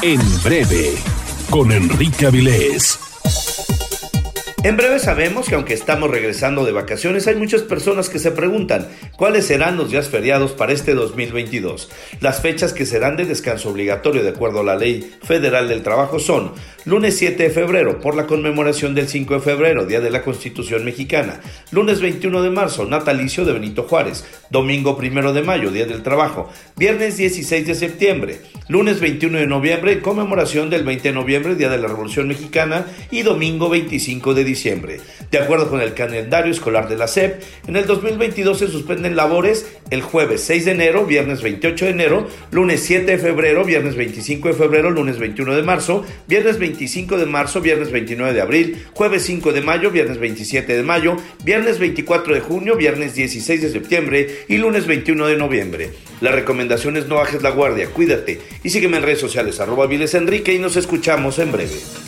En breve, con Enrique Avilés. En breve sabemos que aunque estamos regresando de vacaciones, hay muchas personas que se preguntan cuáles serán los días feriados para este 2022. Las fechas que serán de descanso obligatorio de acuerdo a la Ley Federal del Trabajo son lunes 7 de febrero por la conmemoración del 5 de febrero, Día de la Constitución Mexicana, lunes 21 de marzo, natalicio de Benito Juárez, domingo 1 de mayo, Día del Trabajo, viernes 16 de septiembre, lunes 21 de noviembre, conmemoración del 20 de noviembre, Día de la Revolución Mexicana, y domingo 25 de diciembre. De acuerdo con el calendario escolar de la SEP, en el 2022 se suspenden labores el jueves 6 de enero, viernes 28 de enero, lunes 7 de febrero, viernes 25 de febrero, lunes 21 de marzo, viernes 25 de marzo, viernes 29 de abril, jueves 5 de mayo, viernes 27 de mayo, viernes 24 de junio, viernes 16 de septiembre y lunes 21 de noviembre. La recomendación es no bajes la guardia, cuídate y sígueme en redes sociales @Avilés Enrique y nos escuchamos en breve.